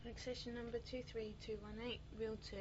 Accession number 23218, Reel 2.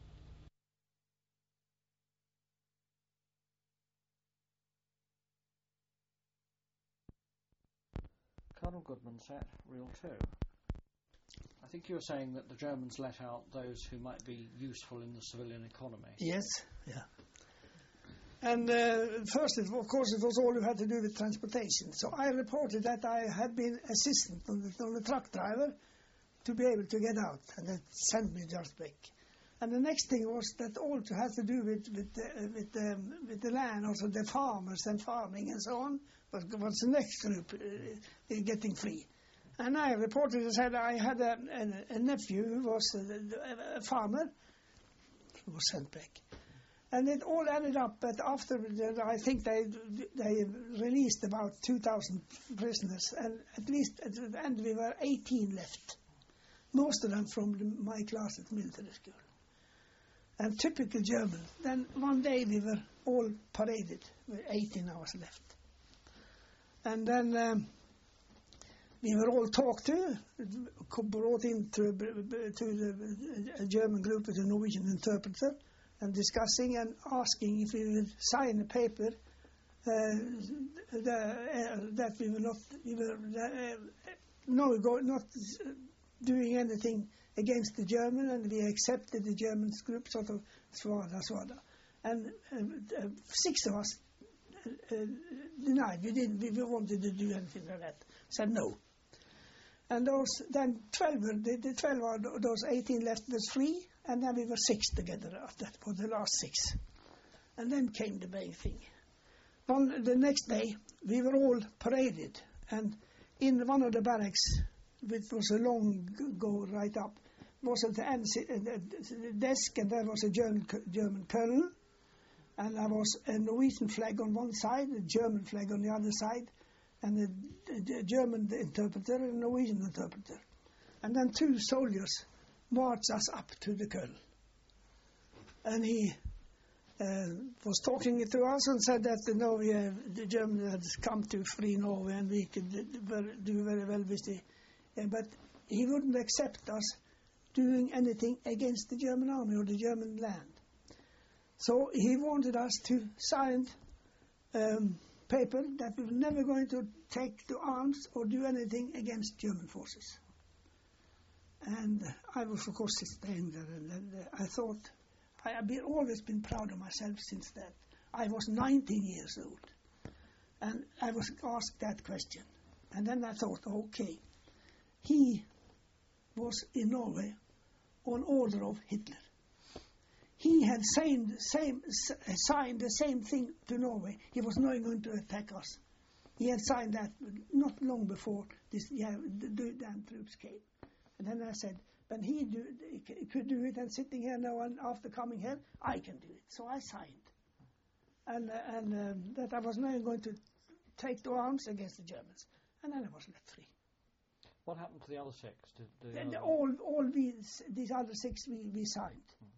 Colonel Goodman set, Reel 2. I think you were saying that the Germans let out those who might be useful in the civilian economy. Yes, yeah. And first, of course, it was all you had to do with transportation. So I reported that I had been assistant on the truck driver to be able to get out, and that sent me just back. And the next thing was that all had to do with the land, also the farmers and farming and so on, was the next group getting free. And I reported and said I had a nephew who was a farmer who was sent back. And it all ended up that after, I think they released about 2,000 prisoners, and at least at the end we were 18 left, most of them from my class at military school. And typical German. Then one day we were all paraded with 18 hours left. And then we were all talked to, brought into a German group with a Norwegian interpreter, and discussing and asking if we would sign a paper that we were not doing anything against the German, and we accepted the German group, sort of swada. And 6 of us denied. We wanted to do anything like that. Said no. And then 12 of those 18 left was free, and then we were 6 together after that, for the last 6. And then came the main thing. The next day, we were all paraded, and in one of the barracks, which was a long go right up, was at the end the desk, and there was a German colonel, and there was a Norwegian flag on one side, a German flag on the other side, and a German interpreter and a Norwegian interpreter. And then 2 soldiers marched us up to the colonel. And he was talking to us and said that the Germans had come to free Norway and we could do very well with the... but he wouldn't accept us doing anything against the German army or the German land. So he wanted us to sign paper that we were never going to take to arms or do anything against German forces. And I was, of course, staying there, and I thought, I've always been proud of myself since that. I was 19 years old, and I was asked that question. And then I thought, okay, he was in Norway on order of Hitler. He had signed the same thing to Norway. He was not going to attack us. He had signed that not long before the damn troops came. And then I said, when he could do it, and sitting here now and after coming here, I can do it. So I signed. And that I was not going to take to arms against the Germans. And then I was left free. What happened to the other 6? All these other 6 we signed.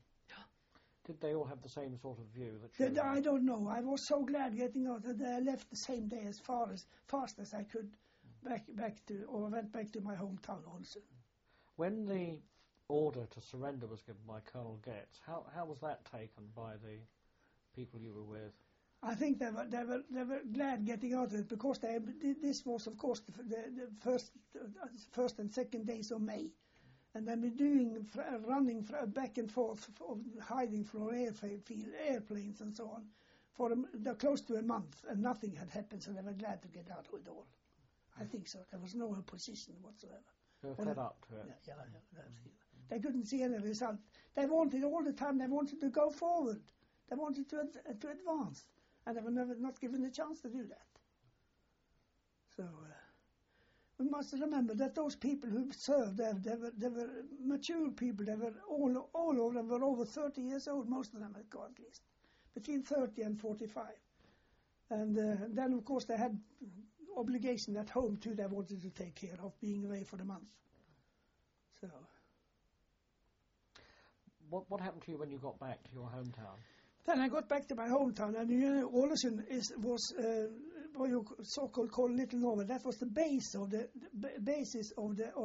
Did they all have the same sort of view? I don't know. I was so glad getting out that I left the same day as fast as I could went back to my hometown also. When the order to surrender was given by Colonel Getz, how was that taken by the people you were with? I think they were glad getting out of it, because this was, of course, the first and second days of May. And then we're running back and forth, hiding from airplanes and so on, for close to a month, and nothing had happened, so they were glad to get out of it all. I think so. There was no opposition whatsoever. They were fed up to it. Yeah, they couldn't see any result. They wanted all the time, they wanted to go forward. They wanted to advance, and they were not given the chance to do that. So... we must remember that those people who served there, they were mature people. They were all of them were over 30 years old. Most of them at least between 30 and 45. And then, of course, they had obligation at home too. They wanted to take care of, being away for the month. So, what happened to you when you got back to your hometown? Then I got back to my hometown, and Ålesund was what you so-called call Little Norway. That was the base of the basis of the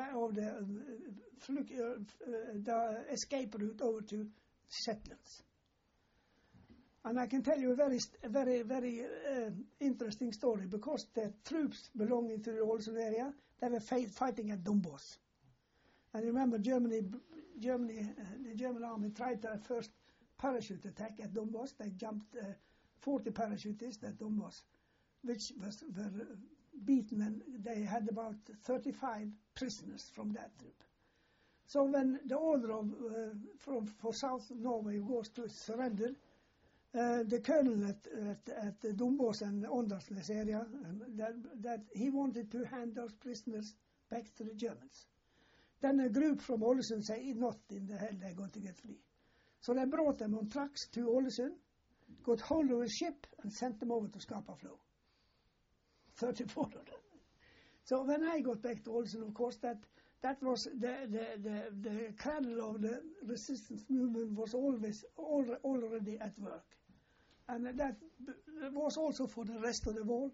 escape route over to Shetlands. And I can tell you a very interesting story, because the troops belonging to the Ålesund area, they were fighting at Dombås. And remember, the German army tried their first parachute attack at Dombås. They jumped 40 parachutists at Dombås, which were beaten, and they had about 35 prisoners from that troop. So when the order for South Norway was to surrender, the colonel at Dombås and Åndalsnes area, that he wanted to hand those prisoners back to the Germans. Then a group from Ålesund said, not in the hell they're going to get free. So they brought them on trucks to Ålesund, got hold of a ship, and sent them over to Skapaflo. 34 of them. So when I got back to Ålesund, of course, that was the cradle of the resistance movement was already at work. And that was also for the rest of the world,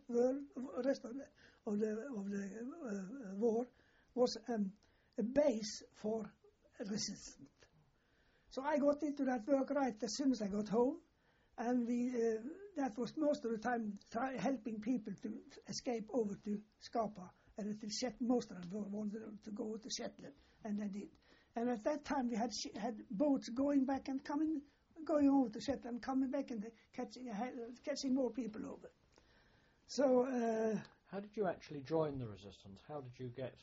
war was a base for resistance. So I got into that work right as soon as I got home, and that was most of the time helping people to escape over to Skapa, and most of them wanted to go to Shetland, and they did. And at that time we had boats going back and going over to Shetland, coming back and catching more people over. So how did you actually join the resistance? How did you get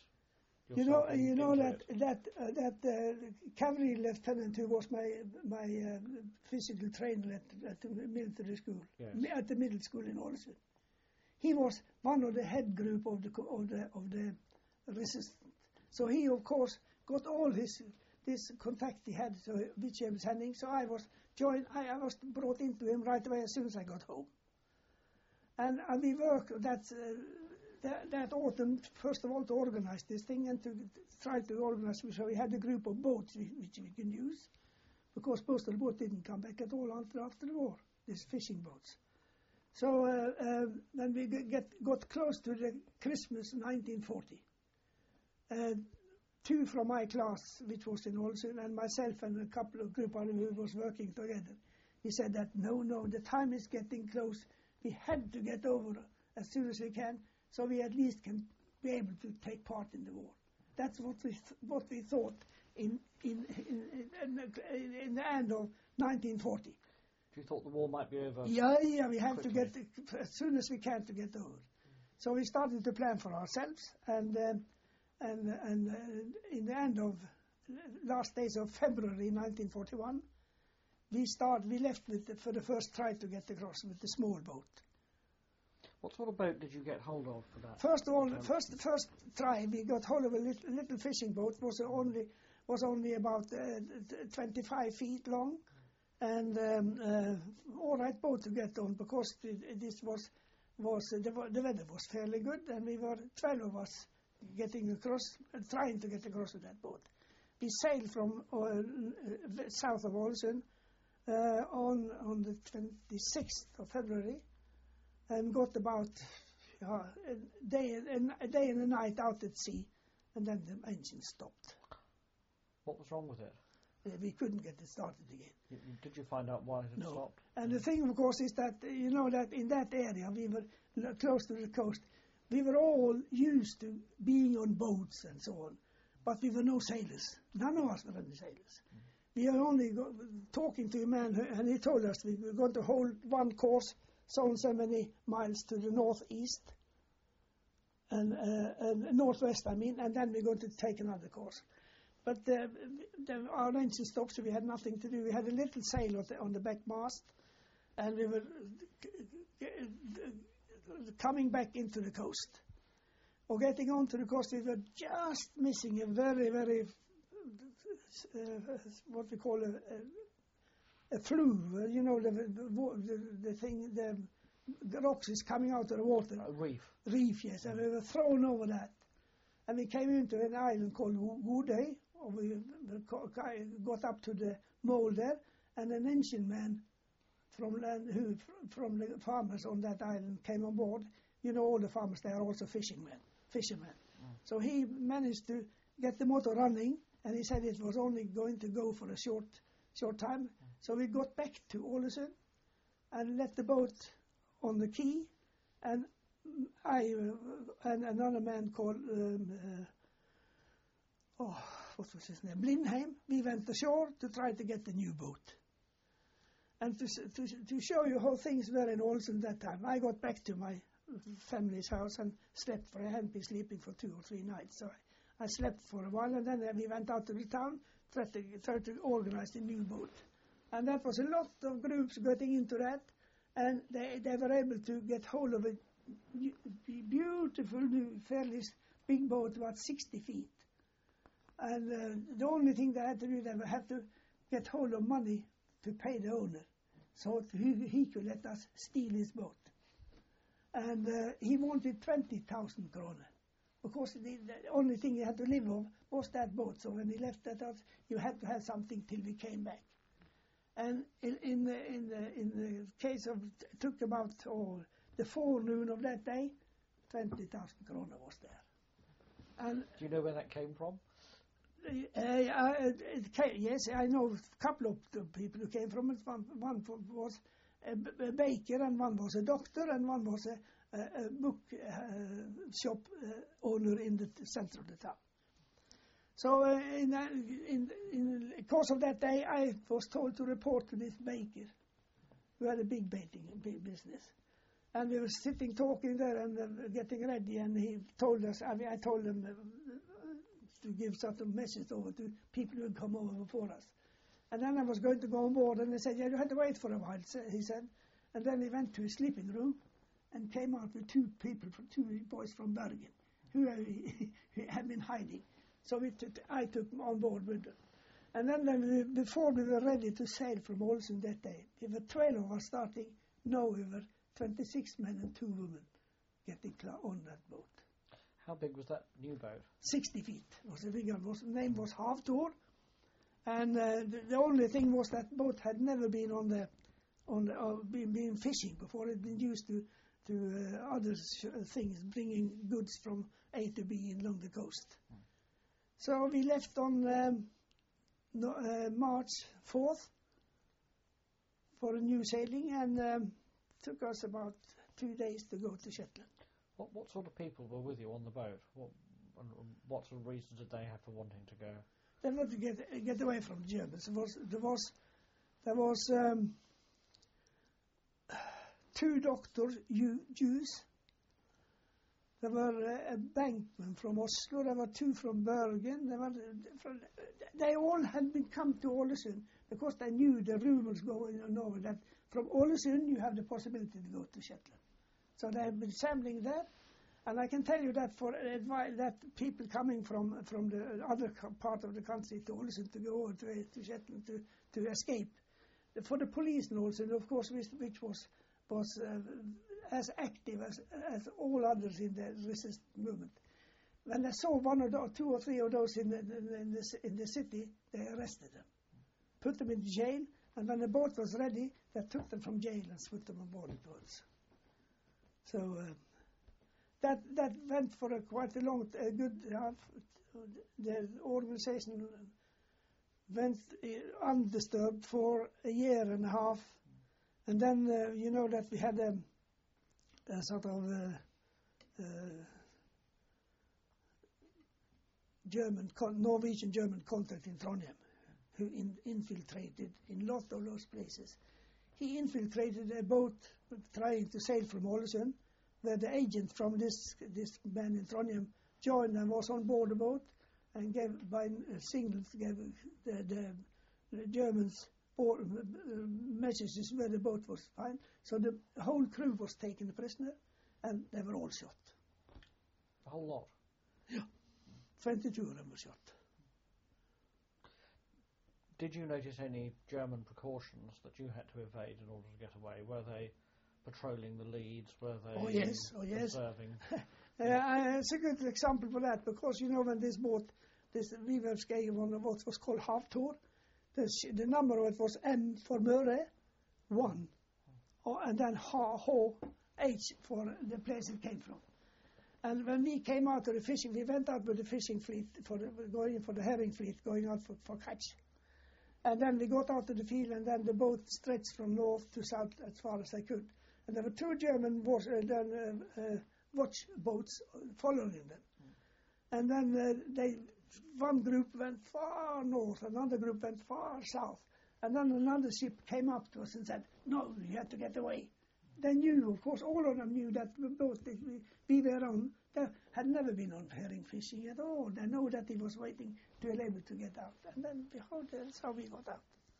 that cavalry lieutenant who was my physical trainer at the military school, yes, at the middle school in Ålesund. He was one of the head group of the resistance. So he, of course, got all this contact he had, which he was handling. So I was brought into him right away as soon as I got home. And we worked that autumn, first of all, to organize this thing and to try to organize. So we had a group of boats which we can use, because postal boat didn't come back at all after the war, these fishing boats. So then we got close to the Christmas 1940. Two from my class, which was in Ålesund, and myself and a couple of group of who was working together, we said that no, the time is getting close. We had to get over as soon as we can, so we at least can be able to take part in the war. That's what we thought in the end of 1940. You thought the war might be over? Yeah, we have quickly to get as soon as we can to get over. So we started to plan for ourselves, and in the end of last days of February 1941, we left for the first try to get across with the small boat. What sort of boat did you get hold of for that? First of all, first try we got hold of a little fishing boat. Was only about 25 feet long, and all right boat to get on, because this was the weather was fairly good, and we were 12 of us getting across, trying to get across with that boat. We sailed from south of Ålesund on the 26th of February, and got about a day and a night out at sea, and then the engine stopped. What was wrong with it? We couldn't get it started again. Did you find out why it had stopped? And the thing, of course, is that that in that area we were close to the coast. We were all used to being on boats and so on, but we were no sailors. None of us were any sailors. We were only talking to a man, and he told us we were going to hold one course, so many miles to the northeast and northwest, and then we're going to take another course. But our engine stopped, so we had nothing to do. We had a little sail on the back mast, and we were coming back into the coast. Or getting onto the coast, we were just missing a very, very, what we call a flue. The thing, the rocks is coming out of the water. A reef. Reef, yes. And we were thrown over that. And we came into an island called Godøy. We got up to the mole there, and an engine man from the farmers on that island came on board. You know, all the farmers, they are also fishermen. So he managed to get the motor running, and he said it was only going to go for a short time. So we got back to Ålesund and let the boat on the quay, and I and another man called what was his name? Blindheim. We went ashore to try to get the new boat. And to show you how things were in Ålesund that time, I got back to my family's house and slept, for I hadn't been sleeping for 2 or 3 nights. So I slept for a while, and then we went out to the town, tried to organize the new boat. And that was a lot of groups getting into that, and they were able to get hold of a beautiful new, fairly big boat, about 60 feet. And the only thing they had to do, they had to get hold of money to pay the owner, so he could let us steal his boat. And he wanted 20,000 kroner, because the only thing he had to live on was that boat. So when he left that out, you had to have something till we came back. And in the case of, it took about the forenoon of that day, 20,000 kroner was there. And do you know where that came from? Yes, I know a couple of the people who came from it. One was a baker, and one was a doctor, and one was a book shop owner in the center of the town. So in the course of that day, I was told to report to this baker, who had a big business. And we were sitting talking there and getting ready, and he told us, I told him to give sort of message over to people who would come over before us. And then I was going to go on board, and they said, yeah, you had to wait for a while, he said. And then he went to his sleeping room and came out with 2 boys from Bergen, who had been hiding. So I took them on board with them. And then before we were ready to sail from Ålesund that day, there were 12 of us starting. Now we were 26 men and 2 women getting on that boat. How big was that new boat? 60 feet was a big one. The name was Havtor. And the only thing was that boat had never been been fishing before. It had been used to other things, bringing goods from A to B along the coast. So we left on March 4th for a new sailing, and took us about 2 days to go to Shetland. What sort of people were with you on the boat? What sort of reasons did they have for wanting to go? They wanted to get away from the Germans. There was 2 doctors, Jews. There were a bankman from Oslo. There were 2 from Bergen. They all had come to Ålesund because they knew the rumors going on over that from Ålesund you have the possibility to go to Shetland. So they have been sampling that, and I can tell you that that people coming from the other part of the country to Ålesund to go over to Shetland to escape, for the police in Ålesund, of course, which was as active as all others in the resistance movement. When they saw 1 or 2 or 3 of those in the city, they arrested them, put them in jail, and when the boat was ready, they took them from jail and put them on board the boats. So that went for quite a long, good. The organization went undisturbed for a year and a half, and then you know that we had a sort of Norwegian-German contact in Trondheim, who infiltrated in lot of those places. He infiltrated a boat trying to sail from Ålesund, where the agent from this man in Trondheim joined and was on board the boat, and gave the Germans messages where the boat was fine. So the whole crew was taken prisoner, and they were all shot. A whole lot? Yeah. 22 of them were shot. Did you notice any German precautions that you had to evade in order to get away? Were they patrolling the leads? Were they observing? It's a good example for that, because you know when this boat, this Vivevskei, one of what was called Havtor, the number of it was M for Møre, 1. and then H for the place it came from. And when we came out of the fishing, we went out with the fishing fleet, going for the herring fleet, going out for catch. And then we got out of the field, and then the boat stretched from north to south as far as they could. And there were two German watch boats following them. And then one group went far north, another group went far south. And then another ship came up to us and said, "No, you have to get away." They knew, of course, all of them knew that the boat that we were on, they had never been on herring fishing at all. They know that he was waiting to be able to get out. And then, behold, that's how we got out.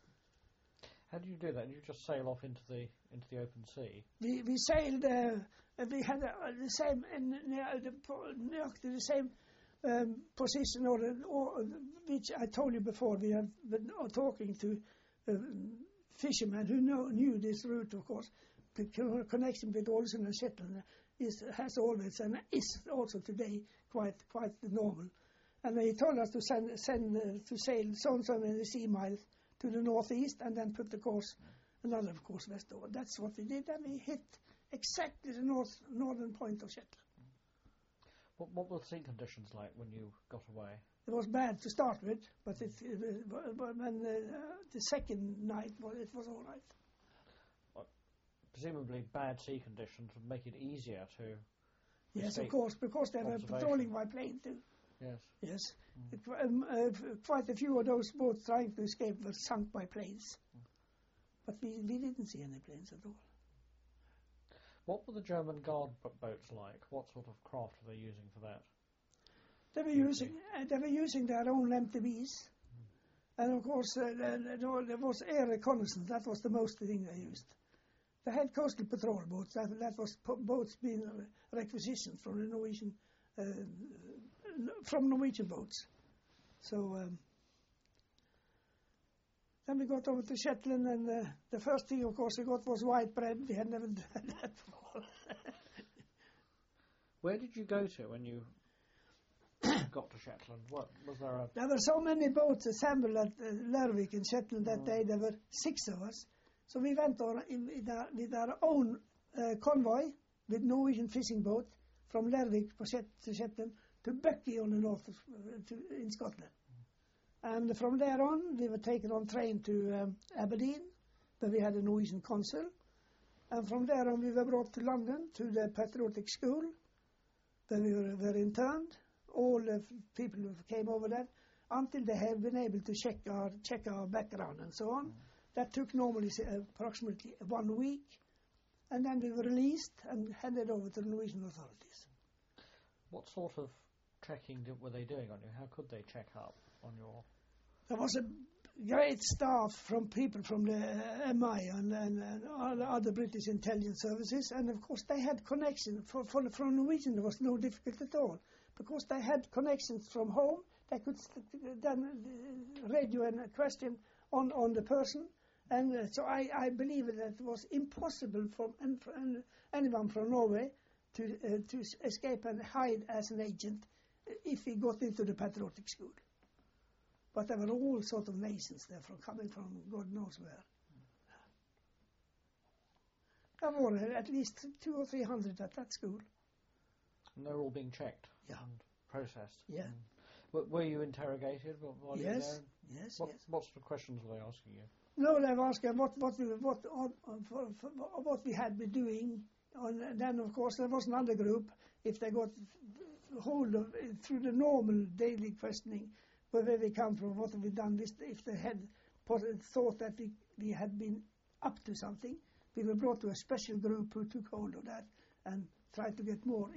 How do you do that? You just sail off into the open sea? We sailed, we had the same, the same position, or which I told you before. We have been talking to fishermen who knew this route, of course. The connection with Ålesund and Shetland has always and is also today quite normal. And they told us to to sail so many sea miles to the northeast and then put the course, another course west over. That's what we did, and we hit exactly the northern point of Shetland. What were the sea conditions like when you got away? It was bad to start with, but when the second night, it was all right. Presumably bad sea conditions would make it easier to... Yes, of course, because they were patrolling by plane too. Yes. Yes. Quite a few of those boats trying to escape were sunk by planes. But we didn't see any planes at all. What were the German guard boats like? What sort of craft were they using for that? They were using their own MTBs. And of course, there was air reconnaissance. That was the most thing they used. They had coastal patrol boats. That was boats being requisitioned from the Norwegian boats. So then we got over to Shetland, and the first thing, of course, we got was white bread. We had never done that before. Where did you go to when you got to Shetland? What was there? There were so many boats assembled at Lervik in Shetland that day. There were 6 of us. So we went on with our own convoy with Norwegian fishing boat from Lervik to Shetland to Buckie on the north in Scotland. And from there on, we were taken on train to Aberdeen, where we had a Norwegian consul. And from there on, we were brought to London to the Patriotic School, where we were interned. All the people who came over there, until they had been able to check our background and so on. That took normally approximately 1 week, and then we were released and handed over to the Norwegian authorities. What sort of checking were they doing on you? How could they check up on your... There was a great staff from people from the MI and all the other British intelligence services, and of course they had connections. From Norwegian there was no difficulty at all, because they had connections from home. They could then radio a question on the person. And so I believe that it was impossible for anyone from Norway to escape and hide as an agent if he got into the Patriotic School. But there were all sorts of nations there, coming from God knows where. There were at least 200 or 300 at that school. And they were all being checked? Yeah. And processed? Yeah. Were you interrogated while you were there? Yes. What sort of questions were they asking you? No, they were asking what we had been doing. And then, of course, there was another group. If they got hold of through the normal daily questioning, where we come from, what have we done, if they had thought that we had been up to something, we were brought to a special group who took hold of that and tried to get more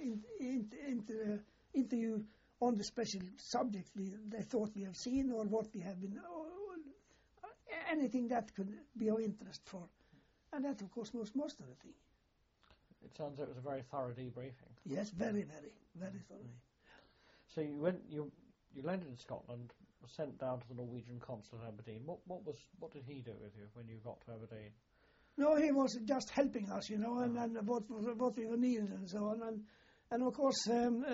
interview on the special subject they thought we have seen, or what we have been, anything that could be of interest for. And that, of course, was most of the thing. It sounds like it was a very thorough debriefing. Yes, very, very, very thorough. So you landed in Scotland, were sent down to the Norwegian consul at Aberdeen. What did he do with you when you got to Aberdeen? No, he was just helping us, and what we were needed and so on. And of course,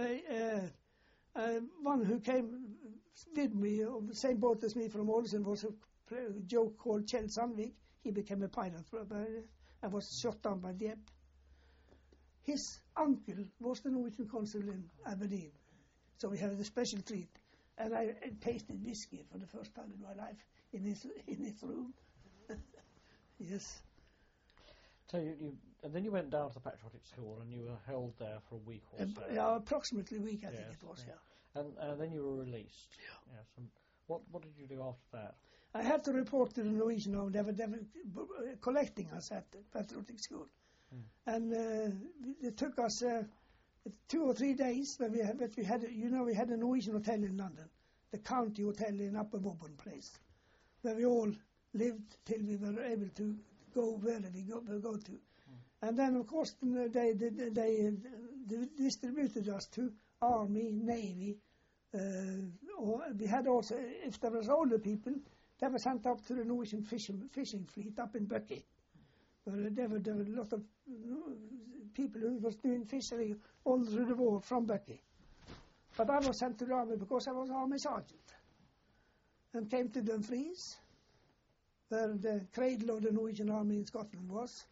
one who came with me on the same boat as me from Ålesund was a Joe called Kjell Sandvik. He became a pilot and was shot down by Dieppe. His uncle was the Norwegian consul in Aberdeen, so we had a special treat. And I tasted whiskey for the first time in my life in his room. Yes. So and then you went down to the patriotic school and you were held there for a week or so. Yeah, approximately a week, I think it was. Yeah. And then you were released. Yeah. Yes. And what did you do after that? I had to report to the Norwegian Army. They were collecting us at the patriotic school, and it took us 2 or 3 days. But we had a Norwegian hotel in London, the County Hotel in Upper Woburn Place, where we all lived till we were able to go wherever we go to. And then, of course, they distributed us to Army, Navy. Or we had also, if there was older people, they were sent up to the Norwegian fishing fleet up in Bucky. Where there were a lot of people who was doing fishery all through the war from Bucky. But I was sent to the army because I was army sergeant. And came to Dumfries, where the cradle of the Norwegian army in Scotland was.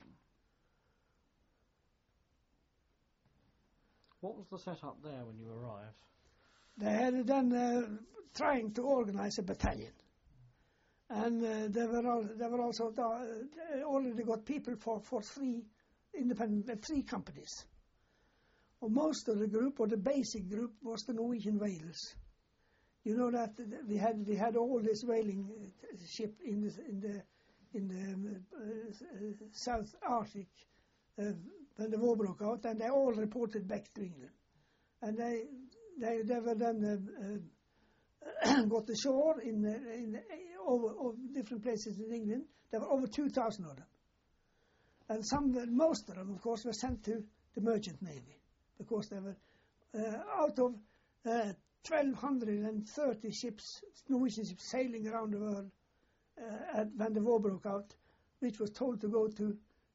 What was the setup there when you arrived? They had then trying to organize a battalion. And they were also already got people for 3 independent, 3 companies. Well, most of the group, or the basic group, was the Norwegian whalers. You know that we had all this whaling ship in the South Arctic when the war broke out, and they all reported back to England. And they were then got ashore in over different places in England. There were over 2,000 of them, and most of them, of course, were sent to the merchant navy because they were out of 1,230 ships, Norwegian ships, sailing around the world when the war broke out, which was told to go to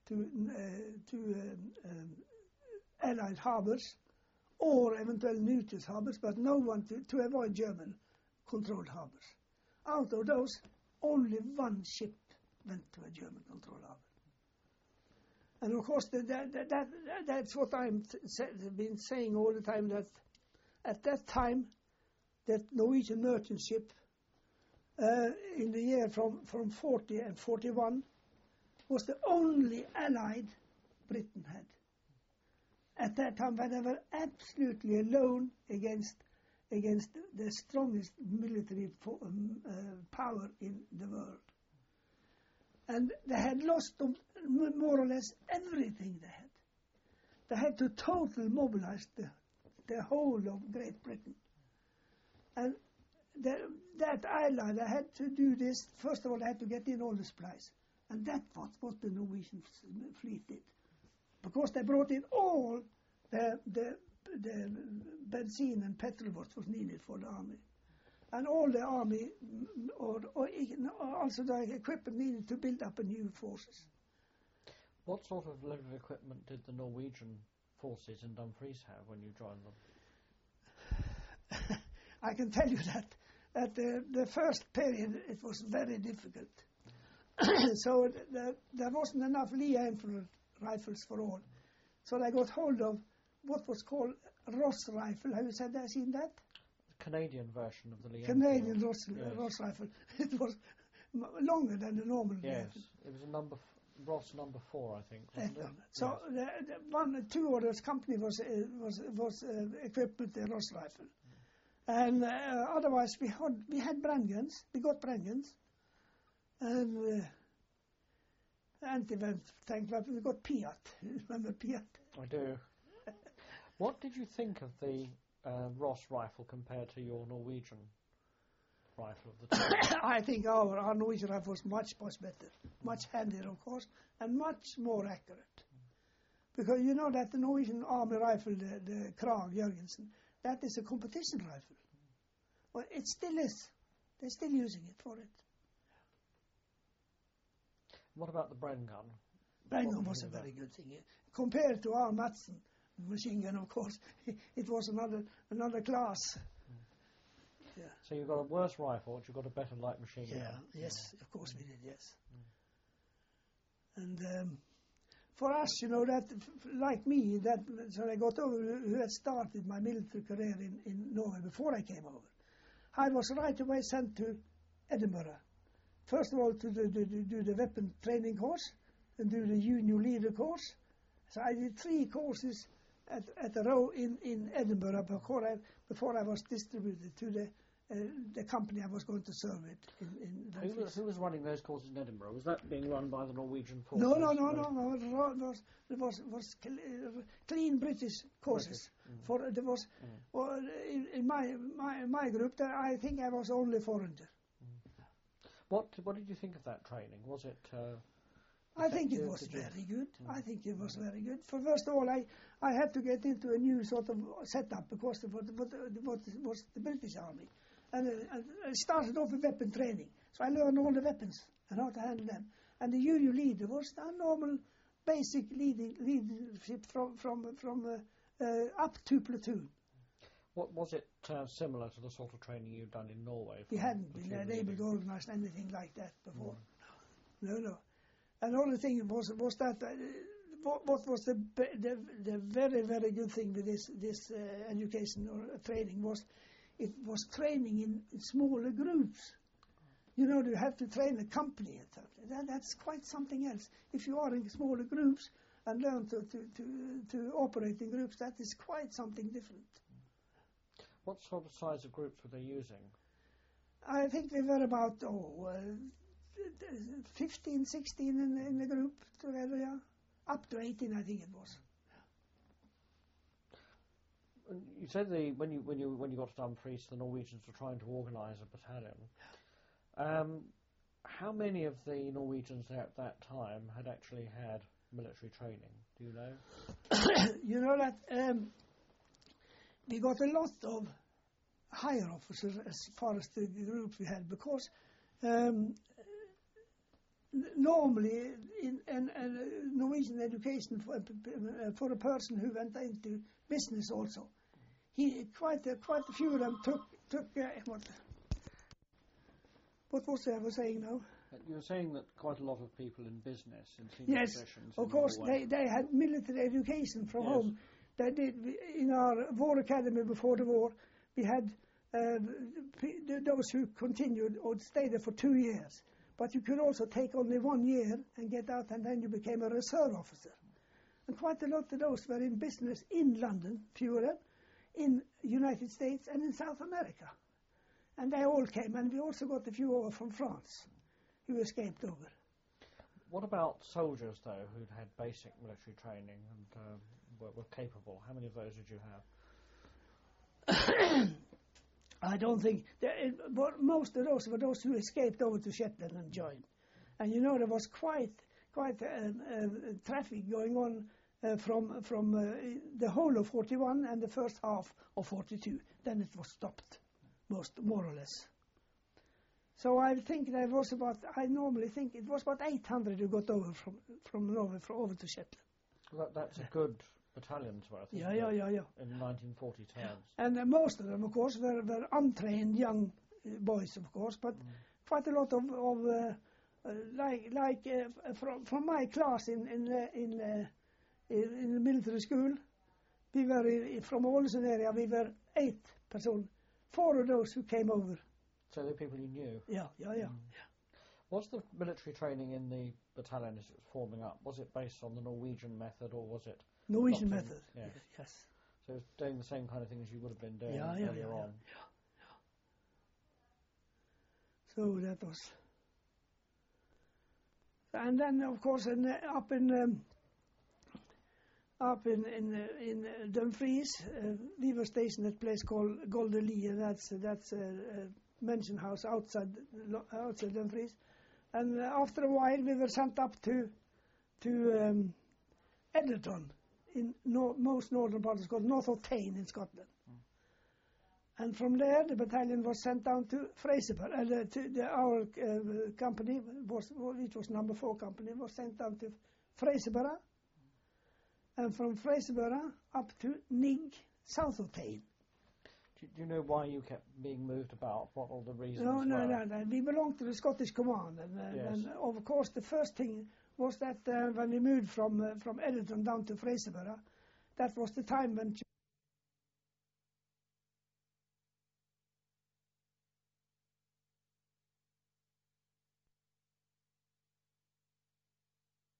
Allied harbours or eventual neutral harbours, but no one to avoid German-controlled harbours. Out of those, only 1 ship went to a German-controlled harbour. And of course, that's what I've been saying all the time, that at that time, that Norwegian merchant ship, in the year from 40 and 41, was the only allied Britain had. At that time, when they were absolutely alone against the strongest military power in the world. And they had lost more or less everything they had. They had to totally mobilize the whole of Great Britain. And that island, they had to do this. First of all, they had to get in all the supplies. And that was what the Norwegian fleet did. Because they brought in all the benzene and petrol what was needed for the army. And all the army, or also the equipment needed to build up a new forces. What sort of level of equipment did the Norwegian forces in Dumfries have when you joined them? I can tell you that at the first period it was very difficult. So there wasn't enough Lee-Enfield rifles for all. So they got hold of what was called Ross rifle. Have you seen that? The Canadian version of the Lee-Enfield. Canadian Ross rifle. It was longer than the normal Yes, rifle. it was a Ross number 4, I think. Wasn't it? So yes. Two of those company was equipped with the Ross rifle, and otherwise we had Bren guns. We got Bren guns, and anti-tank weapons. We got Piat. Remember Piat? I do. What did you think of the Ross rifle compared to your Norwegian rifle of the time? I think our Norwegian rifle was much better, much handier, of course, and much more accurate. Because you know that the Norwegian army rifle, the Krag Jørgensen, that is a competition rifle. Well, it still is. They're still using it for it. What about the Bren gun? Bren gun was a very good thing. Compared to our Madsen machine gun, of course, it was another class. Yeah. So you've got a worse rifle, but you've got a better light machine gun. Yes, of course we did, yes. And for us, that like me, so I got over, who had started my military career in Norway before I came over. I was right away sent to Edinburgh. First of all, to do the weapon training course and do the junior leader course. So I did 3 courses at a row in Edinburgh before I was distributed to the company I was going to serve it. Who was running those courses in Edinburgh? Was that being run by the Norwegian forces? No. It was clean British courses. For there was in my group, I think I was only foreigner. What did you think of that training? Was it? I think it was very good. I think it was very good. For first of all, I had to get into a new sort of setup because what was the British Army. And I started off with weapon training. So I learned all the weapons and how to handle them. And the junior leader was a normal basic leadership from up to platoon. What was it similar to the sort of training you'd done in Norway? We hadn't been able to organise anything like that before. No. And the only thing was that what was the very, very good thing with this education or training was it was training in smaller groups. You have to train a company. That's quite something else. If you are in smaller groups and learn to operate in groups, that is quite something different. What sort of size of groups were they using? I think we were about 15, 16 in the group together, yeah. Up to 18, I think it was. You said when you got to Dumfries, the Norwegians were trying to organise a battalion. How many of the Norwegians there at that time had actually had military training? Do you know? You know that we got a lot of higher officers as far as the group we had, because normally in Norwegian education for a person who went into business also, quite a few of them took what was I was saying now? You were saying that quite a lot of people in business, in senior positions, of course, they had military education from home. They did in our war academy before the war. We had those who continued or stayed there for 2 years. But you could also take only 1 year and get out, and then you became a reserve officer. And quite a lot of those were in business in London, few of them, in United States and in South America. And they all came, and we also got a few over from France who escaped over. What about soldiers, though, who'd had basic military training and were capable? How many of those did you have? I don't think... But most of those were those who escaped over to Shetland and joined. And there was quite traffic going on from the whole of 41 and the first half of 42. Then it was stopped, more or less. So I think there was I normally think it was about 800 who got over from Norway over to Shetland. Well, that's a good battalion's worth. Yeah. In 1940 terms. And most of them, of course, were untrained young boys, of course, but quite a lot of from my class in the military school, we were from Ålesund area. We were 8 persons. 4 of those who came over. So they're people you knew? Yeah. Was the military training in the battalion as it was forming up, was it based on the Norwegian method, or was it... Norwegian method, yes. So it was doing the same kind of thing as you would have been doing earlier on? Yeah. So that was... And then, of course, up in Dumfries, we were stationed at a place called Golderlie, and that's a mansion house outside Dumfries. And after a while, we were sent up to Edgerton, in most northern part is called North of Tyne in Scotland. And from there, the battalion was sent down to Fraserburgh. Our company, which was number 4 company, was sent down to Fraserburgh. And from Fraserburgh up to Nigg, south of Tyne. Do you know why you kept being moved about? What all the reasons were? No. We belonged to the Scottish Command. And of course, the first thing was that when we moved from Edmonton down to Fraserburgh, that was the time when